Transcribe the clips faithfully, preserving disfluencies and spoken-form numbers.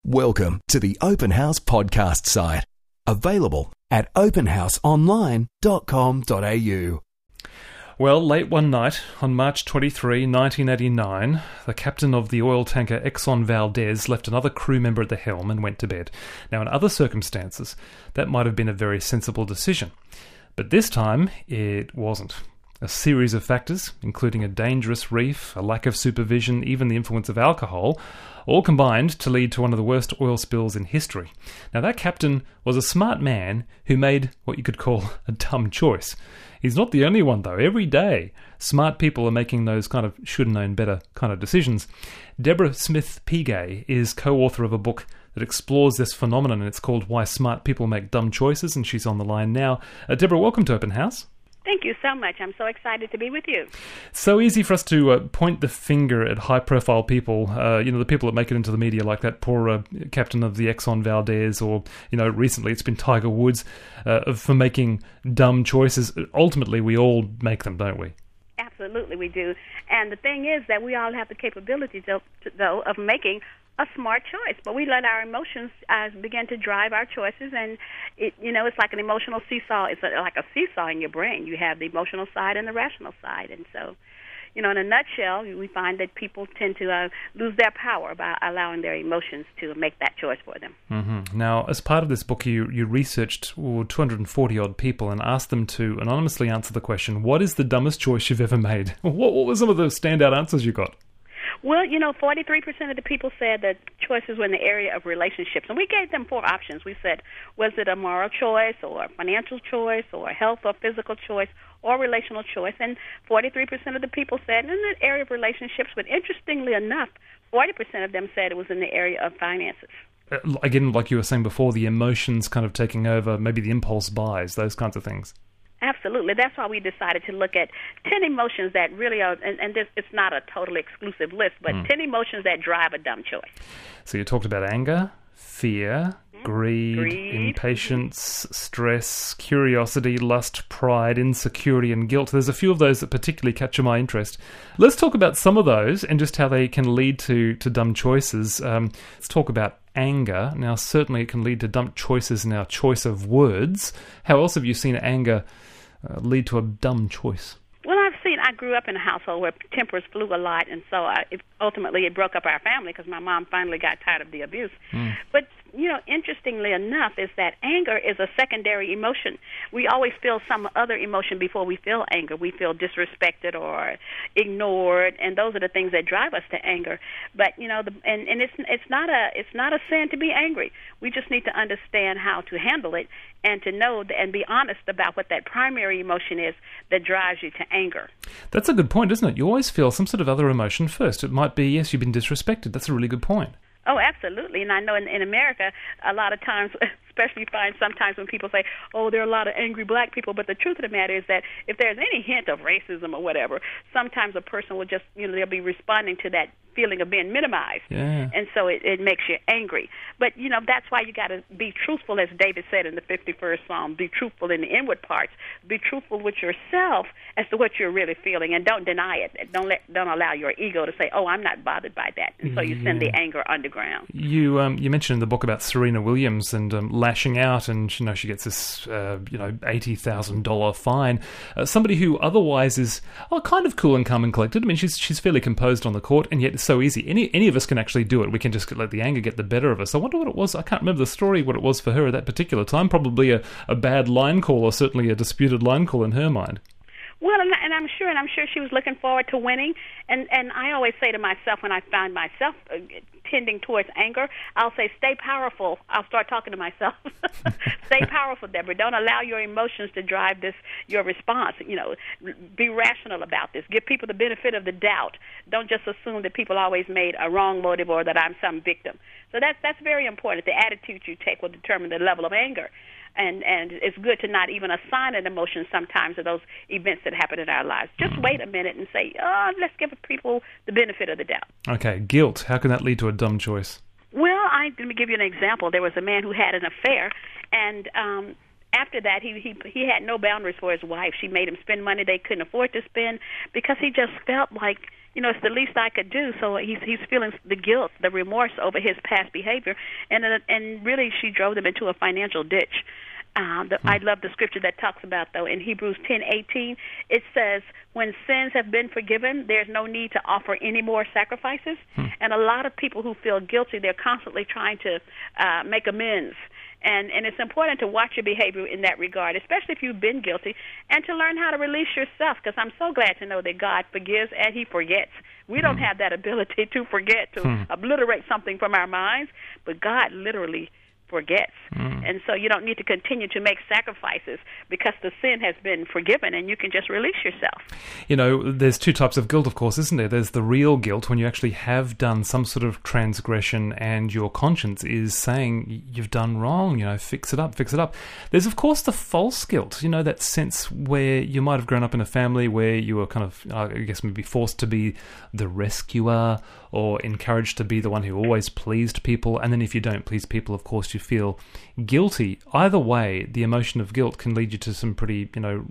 Welcome to the Open House podcast site. Available at open house online dot com dot a u. Well, late one night, on March twenty-third, nineteen eighty-nine, the captain of the oil tanker Exxon Valdez left another crew member at the helm and went to bed. Now, in other circumstances, that might have been a very sensible decision. But this time, it wasn't. A series of factors, including a dangerous reef, a lack of supervision, even the influence of alcohol, all combined to lead to one of the worst oil spills in history. Now, that captain was a smart man who made what you could call a dumb choice. He's not the only one, though. Every day, smart people are making those kind of should-have-known better kind of decisions. Deborah Smith-Peagay is co-author of a book that explores this phenomenon, and it's called Why Smart People Make Dumb Choices, and she's on the line now. Uh, Deborah, welcome to Open House. Thank you so much. I'm so excited to be with you. So easy for us to uh, point the finger at high-profile people, uh, you know, the people that make it into the media, like that poor uh, captain of the Exxon Valdez, or, you know, recently it's been Tiger Woods, uh, for making dumb choices. Ultimately, we all make them, don't we? Absolutely, we do. And the thing is that we all have the capability, to, to, though, of making a smart choice, but we let our emotions uh, begin to drive our choices, and it, you know, it's like an emotional seesaw. It's a, like a seesaw in your brain. You have the emotional side and the rational side, and so, you know, in a nutshell, we find that people tend to uh, lose their power by allowing their emotions to make that choice for them. Mm-hmm. Now, as part of this book, you you researched oh, two hundred forty odd people and asked them to anonymously answer the question, "What is the dumbest choice you've ever made?" What, what were some of the standout answers you got? Well, you know, forty-three percent of the people said that choices were in the area of relationships. And we gave them four options. We said, was it a moral choice or a financial choice or a health or physical choice or relational choice? And forty-three percent of the people said in the area of relationships, but interestingly enough, forty percent of them said it was in the area of finances. Uh, again, like you were saying before, the emotions kind of taking over, maybe the impulse buys, those kinds of things. Absolutely. That's why we decided to look at ten emotions that really are, and, and this, it's not a totally exclusive list, but mm. ten emotions that drive a dumb choice. So you talked about anger, fear, mm-hmm. greed, greed, impatience, stress, curiosity, lust, pride, insecurity, and guilt. There's a few of those that particularly capture my interest. Let's talk about some of those and just how they can lead to, to dumb choices. Um, let's talk about anger. Now, certainly it can lead to dumb choices in our choice of words. How else have you seen anger Uh, lead to a dumb choice? Well, I've seen, I grew up in a household where tempers flew a lot, and so I, it, ultimately it broke up our family because my mom finally got tired of the abuse. Mm. But, you know, interestingly enough, is that anger is a secondary emotion. We always feel some other emotion before we feel anger. We feel disrespected or ignored, and those are the things that drive us to anger. But, you know, the, and, and it's it's not a it's not a sin to be angry. We just need to understand how to handle it and to know and be honest about what that primary emotion is that drives you to anger. That's a good point, isn't it? You always feel some sort of other emotion first. It might be, yes, you've been disrespected. That's a really good point. Oh, absolutely. And I know in, in America, a lot of times, especially you find sometimes when people say, oh, there are a lot of angry black people, but the truth of the matter is that if there's any hint of racism or whatever, sometimes a person will just, you know, they'll be responding to that feeling of being minimized. Yeah. And so it, it makes you angry. But, you know, that's why you got to be truthful, as David said in the fifty-first Psalm, be truthful in the inward parts. Be truthful with yourself as to what you're really feeling, and don't deny it. Don't let, don't allow your ego to say, oh, I'm not bothered by that. And so you yeah. send the anger underground. You um, you mentioned in the book about Serena Williams and um, lashing out, and, you know, she gets this, uh, you know, eighty thousand dollars fine. Uh, somebody who otherwise is, oh, kind of cool and calm and collected. I mean, she's she's fairly composed on the court, and yet it's so easy. Any any of us can actually do it. We can just let the anger get the better of us. I wonder what it was. I can't remember the story, what it was for her at that particular time. Probably a, a bad line call, or certainly a disputed line call in her mind. Well, and, and I'm sure, and I'm sure she was looking forward to winning. And and I always say to myself, when I find myself uh, tending towards anger, I'll say, stay powerful. I'll start talking to myself. Stay powerful, Deborah. Don't allow your emotions to drive this, your response. You know, be rational about this. Give people the benefit of the doubt. Don't just assume that people always made a wrong motive or that I'm some victim. So that's, that's very important. The attitude you take will determine the level of anger. And and it's good to not even assign an emotion sometimes to those events that happen in our lives. Just wait a minute and say, oh, let's give people the benefit of the doubt. Okay, guilt. How can that lead to a dumb choice? Well, I, let me give you an example. There was a man who had an affair, and um, after that, he he he had no boundaries for his wife. She made him spend money they couldn't afford to spend because he just felt like, you know, it's the least I could do. So he's he's feeling the guilt, the remorse over his past behavior, and uh, and really she drove them into a financial ditch. Um, the, hmm. I love the scripture that talks about, though, in Hebrews ten eighteen, it says, when sins have been forgiven, there's no need to offer any more sacrifices. Hmm. And a lot of people who feel guilty, they're constantly trying to uh, make amends. And, and it's important to watch your behavior in that regard, especially if you've been guilty, and to learn how to release yourself, because I'm so glad to know that God forgives and he forgets. We don't have that ability to forget, to hmm. obliterate something from our minds, but God literally forgets. Mm. And so you don't need to continue to make sacrifices because the sin has been forgiven and you can just release yourself. You know, there's two types of guilt, of course, isn't there? There's the real guilt when you actually have done some sort of transgression and your conscience is saying you've done wrong, you know, fix it up, fix it up. There's, of course, the false guilt, you know, that sense where you might have grown up in a family where you were kind of, I guess, maybe forced to be the rescuer or encouraged to be the one who always pleased people. And then if you don't please people, of course, you feel guilty. Either way, the emotion of guilt can lead you to some pretty, you know,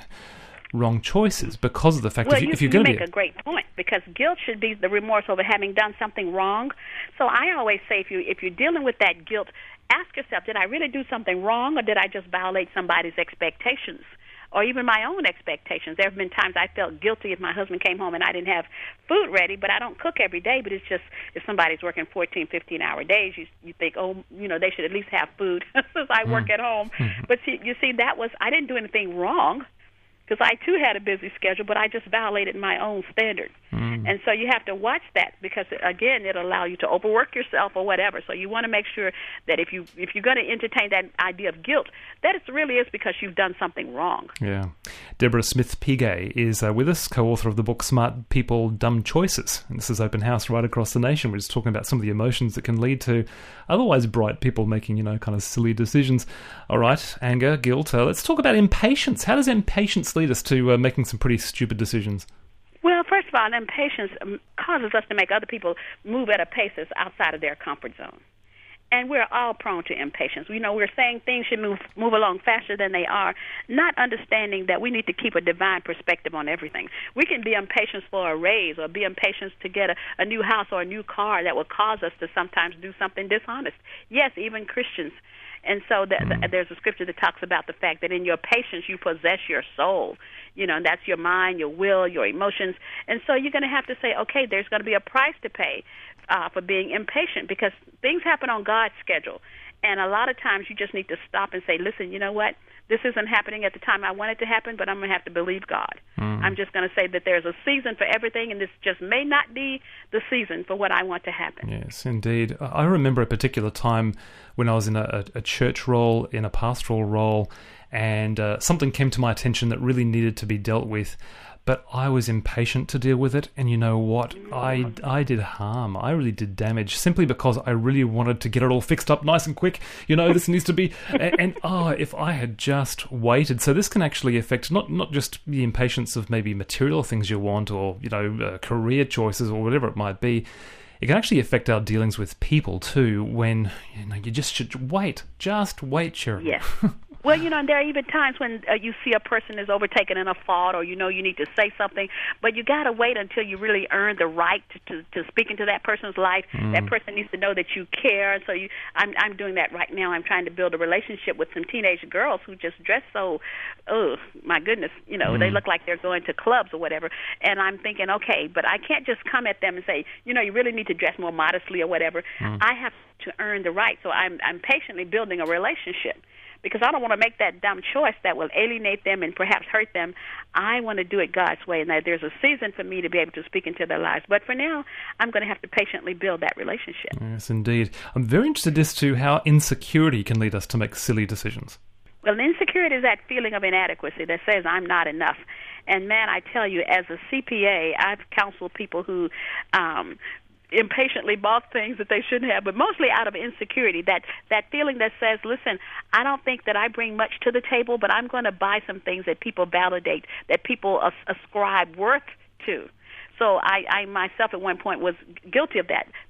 wrong choices because of the fact well, that you, you, if you're you going to make be a great point, because guilt should be the remorse over having done something wrong. So I always say, if you if you're dealing with that guilt, ask yourself, did I really do something wrong, or did I just violate somebody's expectations? Or even my own expectations. There have been times I felt guilty if my husband came home and I didn't have food ready, but I don't cook every day, but it's just if somebody's working fourteen, fifteen-hour days, you you think, oh, you know, they should at least have food since I work mm. at home. Mm-hmm. But see, you see, that was, I didn't do anything wrong, because I, too, had a busy schedule, but I just violated my own standard. Mm. And so you have to watch that because, again, it'll allow you to overwork yourself or whatever. So you want to make sure that if, you, if you're going to entertain that idea of guilt, that it really is because you've done something wrong. Yeah. Deborah Smith-Piguet is uh, with us, co-author of the book Smart People, Dumb Choices. And this is Open House right across the nation. We're just talking about some of the emotions that can lead to otherwise bright people making, you know, kind of silly decisions. All right, anger, guilt. Uh, let's talk about impatience. How does impatience lead us to uh, making some pretty stupid decisions? Well, first of all, impatience causes us to make other people move at a pace that's outside of their comfort zone. And we're all prone to impatience. You know, we're saying things should move move along faster than they are, not understanding that we need to keep a divine perspective on everything. We can be impatient for a raise or be impatient to get a, a new house or a new car that will cause us to sometimes do something dishonest. Yes, even Christians. And so the, the, there's a scripture that talks about the fact that in your patience you possess your soul. You know, and that's your mind, your will, your emotions. And so you're going to have to say, okay, there's going to be a price to pay uh, for being impatient, because things happen on God's schedule. And a lot of times you just need to stop and say, listen, you know what? This isn't happening at the time I want it to happen, but I'm going to have to believe God. Mm. I'm just going to say that there's a season for everything, and this just may not be the season for what I want to happen. Yes, indeed. I remember a particular time when I was in a, a church role, in a pastoral role, and uh, something came to my attention that really needed to be dealt with. But I was impatient to deal with it, and you know what? I, I did harm. I really did damage, simply because I really wanted to get it all fixed up nice and quick. You know, this needs to be... And, and oh, if I had just waited. So this can actually affect not, not just the impatience of maybe material things you want, or, you know, uh, career choices or whatever it might be. It can actually affect our dealings with people too, when, you know, you just should wait. Just wait, Sharon. Yes. Well, you know, and there are even times when uh, you see a person is overtaken in a fault, or you know you need to say something, but you got to wait until you really earn the right to, to, to speak into that person's life. Mm. That person needs to know that you care. And so you, I'm, I'm doing that right now. I'm trying to build a relationship with some teenage girls who just dress so, oh, my goodness, you know, mm. they look like they're going to clubs or whatever. And I'm thinking, okay, but I can't just come at them and say, you know, you really need to dress more modestly or whatever. Mm. I have to earn the right. So I'm, I'm patiently building a relationship, because I don't want to make that dumb choice that will alienate them and perhaps hurt them. I want to do it God's way, and that there's a season for me to be able to speak into their lives. But for now, I'm going to have to patiently build that relationship. Yes, indeed. I'm very interested as to how insecurity can lead us to make silly decisions. Well, insecurity is that feeling of inadequacy that says I'm not enough. And, man, I tell you, as a C P A, I've counseled people who um, impatiently bought things that they shouldn't have, but mostly out of insecurity, that that feeling that says, listen, I don't think that I bring much to the table, but I'm going to buy some things that people validate, that people as- ascribe worth to. So I, I myself at one point was guilty of that.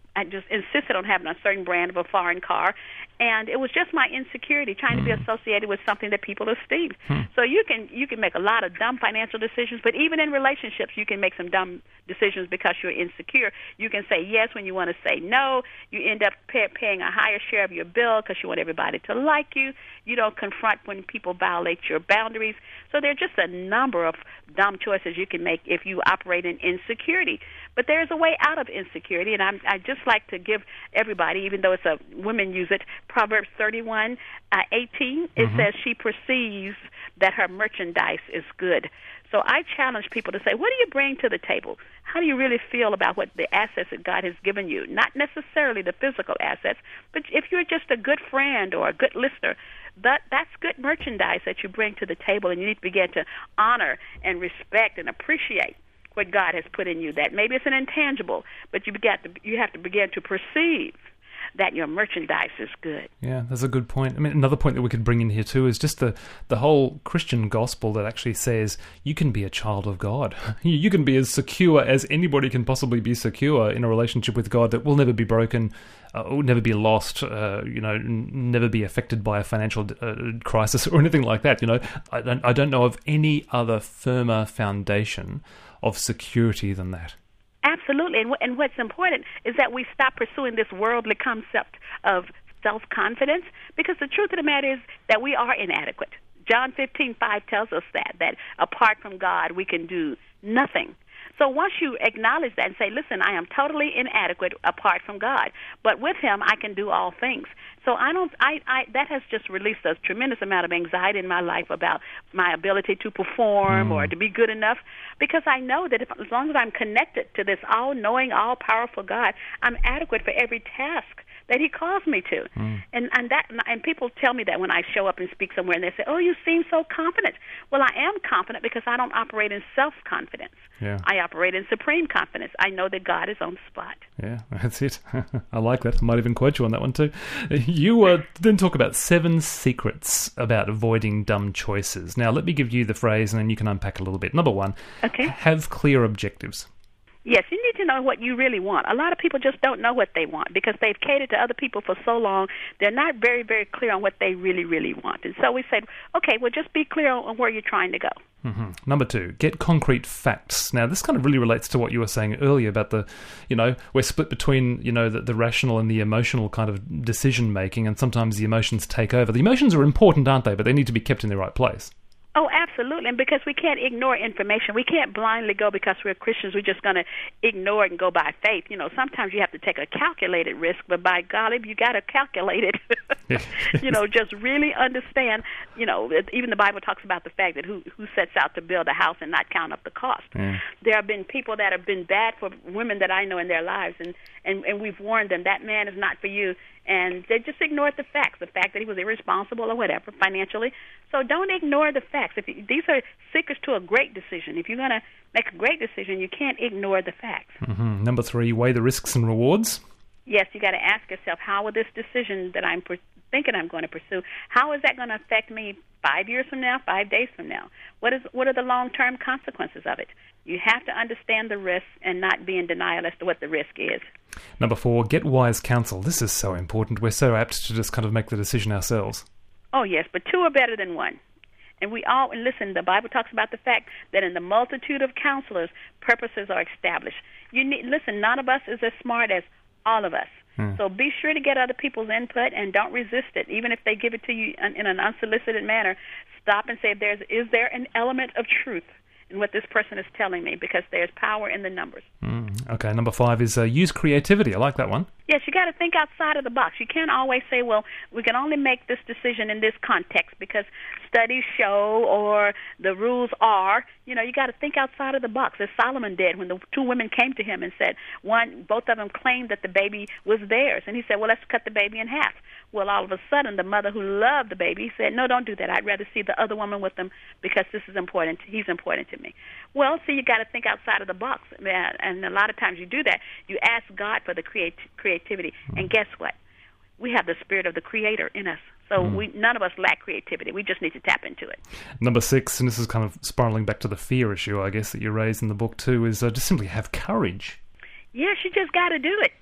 I just insisted on having a certain brand of a foreign car, and it was just my insecurity trying mm. to be associated with something that people esteem. Hmm. So you can you can make a lot of dumb financial decisions, but even in relationships, you can make some dumb decisions because you're insecure. You can say yes when you want to say no. You end up pay, paying a higher share of your bill because you want everybody to like you. You don't confront when people violate your boundaries. So there are just a number of dumb choices you can make if you operate in insecurity. But there's a way out of insecurity, and I'm, I just like to give everybody, even though it's a women use it, Proverbs thirty-one, uh, eighteen, it mm-hmm. says she perceives that her merchandise is good. So I challenge people to say, what do you bring to the table? How do you really feel about what the assets that God has given you? Not necessarily the physical assets, but if you're just a good friend or a good listener, that that's good merchandise that you bring to the table, and you need to begin to honor and respect and appreciate what God has put in you. That maybe it's an intangible, but you got to you have to begin to perceive that your merchandise is good. Yeah, that's a good point. I mean, another point that we could bring in here too is just the, the whole Christian gospel that actually says you can be a child of God. You can be as secure as anybody can possibly be secure in a relationship with God that will never be broken, uh, will never be lost, uh, you know, n- never be affected by a financial uh, crisis or anything like that. You know, I don't, I don't know of any other firmer foundation of security than that. Absolutely, and, w- and what's important is that we stop pursuing this worldly concept of self-confidence, because the truth of the matter is that we are inadequate. John fifteen five tells us that, that apart from God, we can do nothing. So once you acknowledge that and say, listen, I am totally inadequate apart from God, but with Him I can do all things. So I don't. I, I that has just released a tremendous amount of anxiety in my life about my ability to perform mm. or to be good enough, because I know that if, as long as I'm connected to this all-knowing, all-powerful God, I'm adequate for every task that He calls me to. Mm. And and that and people tell me that when I show up and speak somewhere, and they say, "Oh, you seem so confident." Well, I am confident because I don't operate in self-confidence. Yeah. I operate in supreme confidence. I know that God is on the spot. Yeah, that's it. I like that. I might even quote you on that one too. You uh, then talk about seven secrets about avoiding dumb choices. Now, let me give you the phrase, and then you can unpack a little bit. Number one, okay. Have clear objectives. Yes, you need to know what you really want. A lot of people just don't know what they want because they've catered to other people for so long. They're not very, very clear on what they really, really want. And so we said, okay, well, just be clear on where you're trying to go. Mm-hmm. Number two, get concrete facts. Now, this kind of really relates to what you were saying earlier about the, you know, we're split between, you know, the, the rational and the emotional kind of decision-making, and sometimes the emotions take over. The emotions are important, aren't they? But they need to be kept in the right place. Oh, absolutely, and because we can't ignore information. We can't blindly go because we're Christians. We're just going to ignore it and go by faith. You know, sometimes you have to take a calculated risk, but by golly, you got to calculate it. You know, just really understand, you know, even the Bible talks about the fact that who, who sets out to build a house and not count up the cost. Mm. There have been people that have been bad for women that I know in their lives, and, and, and we've warned them, that man is not for you. And they just ignored the facts, the fact that he was irresponsible or whatever financially. So don't ignore the facts. If you, these are secrets to a great decision. If you're going to make a great decision, you can't ignore the facts. Mm-hmm. Number three, weigh the risks and rewards. Yes, you got to ask yourself, how will this decision that I'm per- thinking I'm going to pursue, how is that going to affect me five years from now, five days from now? What is what are the long-term consequences of it? You have to understand the risks and not be in denial as to what the risk is. Number four, get wise counsel. This is so important. We're so apt to just kind of make the decision ourselves. Oh, yes, but two are better than one. And we all, and listen, the Bible talks about the fact that in the multitude of counselors, purposes are established. You need, listen, none of us is as smart as all of us. Hmm. So be sure to get other people's input and don't resist it. Even if they give it to you in, in an unsolicited manner, stop and say, "There's, is there an element of truth in what this person is telling me?" Because there's power in the numbers. Mm, okay, number five is uh, use creativity. I like that one. Yes, you got to think outside of the box. You can't always say, well, we can only make this decision in this context because studies show or the rules are. You know, you got to think outside of the box, as Solomon did when the two women came to him and said, one, both of them claimed that the baby was theirs. And he said, well, let's cut the baby in half. Well, all of a sudden, the mother who loved the baby said, no, don't do that. I'd rather see the other woman with them because this is important. He's important to me. Well, see, you got to think outside of the box. And a lot of times you do that. You ask God for the creat- creativity. And guess what? We have the spirit of the Creator in us. So mm. we none of us lack creativity. We just need to tap into it. Number six, and this is kind of spiraling back to the fear issue, I guess, that you raised in the book too, is uh, just simply have courage. Yes, you just got to do it.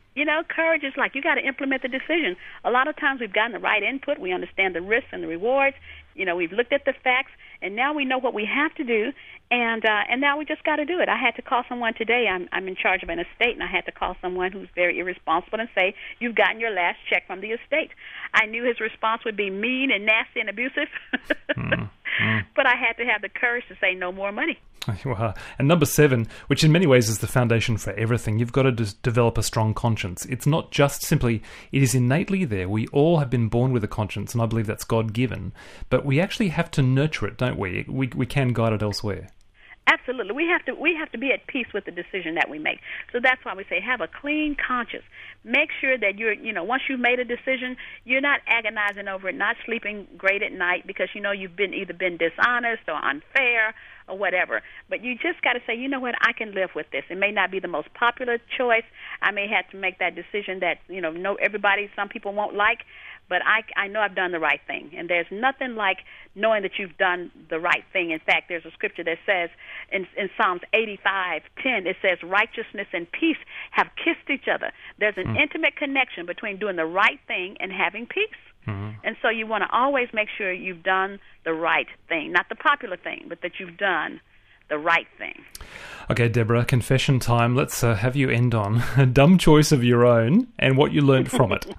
You know, courage is like you got to implement the decision. A lot of times we've gotten the right input. We understand the risks and the rewards. You know, we've looked at the facts, and now we know what we have to do, and uh, and now we just got to do it. I had to call someone today. I'm I'm in charge of an estate, and I had to call someone who's very irresponsible and say, you've gotten your last check from the estate. I knew his response would be mean and nasty and abusive, mm, mm. but I had to have the courage to say no more money. Wow. And number seven, which in many ways is the foundation for everything, you've got to des- develop a strong conscience. It's not just simply, it is innately there. We all have been born with a conscience, and I believe that's God-given. But we actually have to nurture it, don't we? We we can guide it elsewhere. Absolutely. We have to we have to be at peace with the decision that we make. So that's why we say have a clean conscience. Make sure that you're, you know, once you've made a decision, you're not agonizing over it, not sleeping great at night because, you know, you've been either been dishonest or unfair or whatever. But you just got to say, you know what, I can live with this. It may not be the most popular choice. I may have to make that decision that, you know, no everybody, some people won't like, but I, I know I've done the right thing. And there's nothing like knowing that you've done the right thing. In fact, there's a scripture that says in, in Psalms eighty-five ten, it says, righteousness and peace have kissed each other. There's an mm. intimate connection between doing the right thing and having peace. Mm-hmm. And so you want to always make sure you've done the right thing, not the popular thing, but that you've done the right thing. Okay, Deborah, confession time. Let's uh, have you end on a dumb choice of your own and what you learned from it.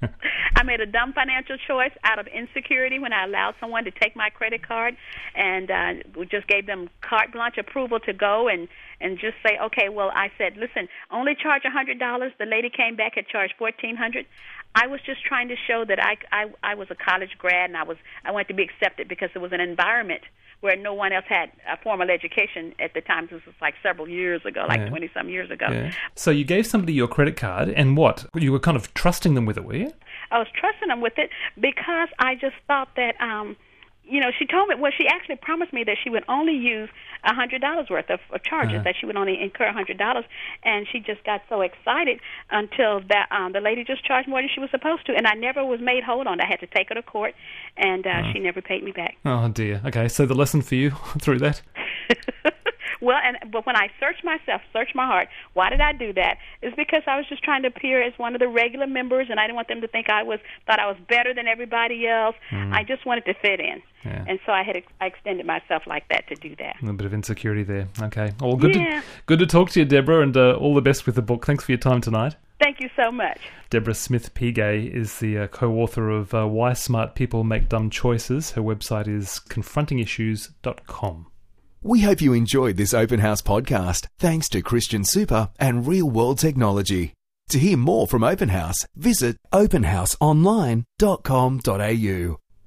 I made a dumb financial choice out of insecurity when I allowed someone to take my credit card and uh, we just gave them carte blanche approval to go and, and just say, okay, well, I said, listen, only charge one hundred dollars. The lady came back and charged fourteen hundred dollars. I was just trying to show that I, I, I was a college grad and I was I wanted to be accepted because it was an environment where no one else had a formal education at the time. This was like several years ago, like twenty-some years ago. Yeah. So you gave somebody your credit card, and what? You were kind of trusting them with it, were you? I was trusting them with it because I just thought that, um, you know, she told me, well, she actually promised me that she would only use one hundred dollars worth of, of charges, uh-huh. that she would only incur one hundred dollars, and she just got so excited until that um, the lady just charged more than she was supposed to, and I never was made whole on it. I had to take her to court, and uh, uh-huh. she never paid me back. Oh, dear. Okay, so the lesson for you through that? Well, and but when I searched myself, searched my heart, why did I do that? It's because I was just trying to appear as one of the regular members, and I didn't want them to think I was thought I was better than everybody else. Mm. I just wanted to fit in, yeah. and so I had I extended myself like that to do that. A little bit of insecurity there. Okay, well, good yeah. to good to talk to you, Deborah, and uh, all the best with the book. Thanks for your time tonight. Thank you so much. Deborah Smith-Pigay is the uh, co-author of uh, Why Smart People Make Dumb Choices. Her website is confronting issues dot com. We hope you enjoyed this Open House podcast, thanks to Christian Super and Real World Technology. To hear more from Open House, visit open house online dot com dot a u.